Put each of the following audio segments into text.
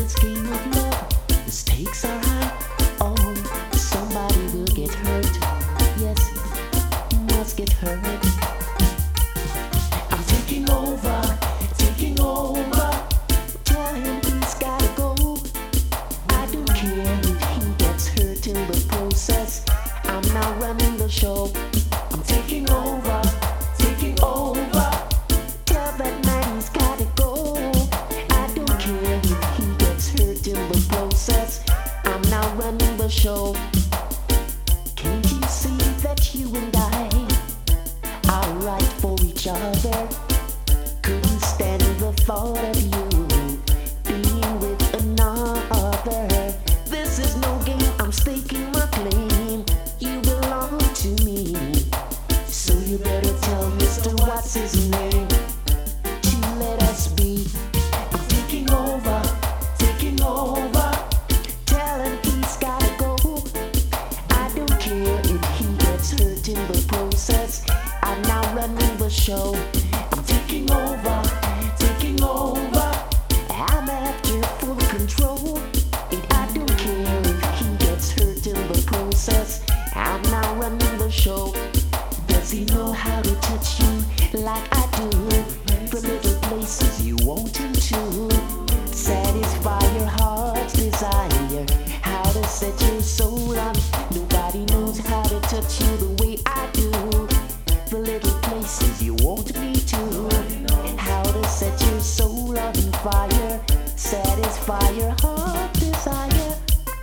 this game of love, the stakes are high. Oh, somebody will get hurt. Yes, must get hurt. I'm taking over, taking over. Tell him he's gotta go. I don't care if he gets hurt in the process. I'm now running the show. I'm taking over, taking over. Tell that man he's gotta go. I don't care if he gets hurt in the process. I'm now running the show. Can't you see that you and I are right for each other? Couldn't stand the thought of you being with another. This is no game, I'm staking my claim. You belong to me, so you better tell Mr. What's his name to let us be. I'm taking over, taking over. Tell him he's gotta go. I don't care if he gets hurt in the process. I'm now running the show. I'm taking over, taking over. I'm after full control. And I don't care if he gets hurt in the process. I'm now running the show. Does he know how to touch you like I do? The little places you want him to satisfy your heart's desire. How to set your soul on. Nobody knows how to touch you the way I do. The little places you want me to. How to set your soul on fire. Satisfy your heart desire.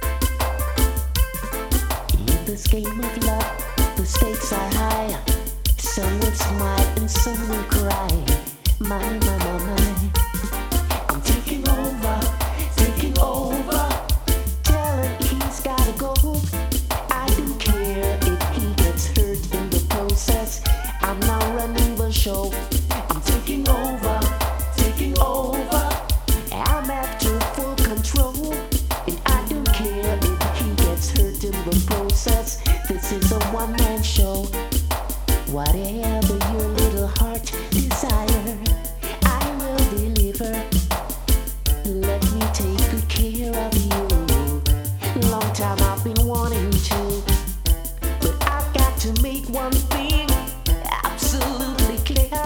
In this game of love, the stakes are high. Some will smile and some will cry. My, my, my, my. I'm taking over, taking over. Tell him he's gotta go. I don't care if he gets hurt in the process. I'm now running the show. I'm taking over, taking over. I'm after full control. And I don't care if he gets hurt in the process. This is a one-man show. Whatever your little heart desire, I will deliver. Let me take good care of you. Long time I've been wanting to, but I've got to make one thing absolutely clear.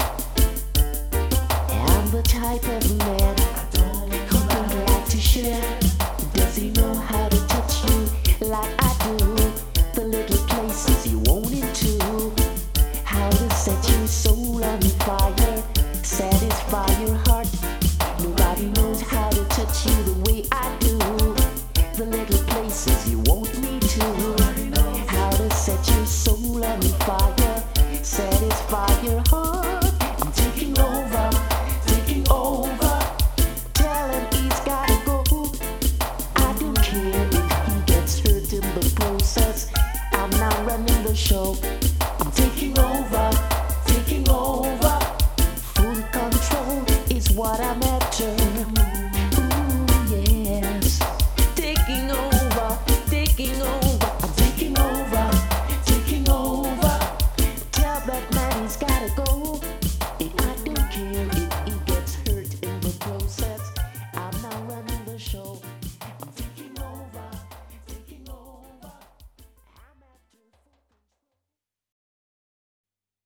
I'm the type of man who would like to share. Does he know how to touch you like I do? The little places you want him to. How to set your soul on fire. Satisfy your heart. Nobody knows how to touch you the way I do. The little places you want me to. How to set your soul on fire. Satisfy your heart. I'm taking over, taking over. Tell him he's gotta go. I don't care if he gets hurt in the process. I'm now running the show. I'm taking over, taking over. Full control is what I'm after. Ooh, yes. Taking over, taking over. I'm taking over, taking over. Tell that man he's gotta go. And I don't care if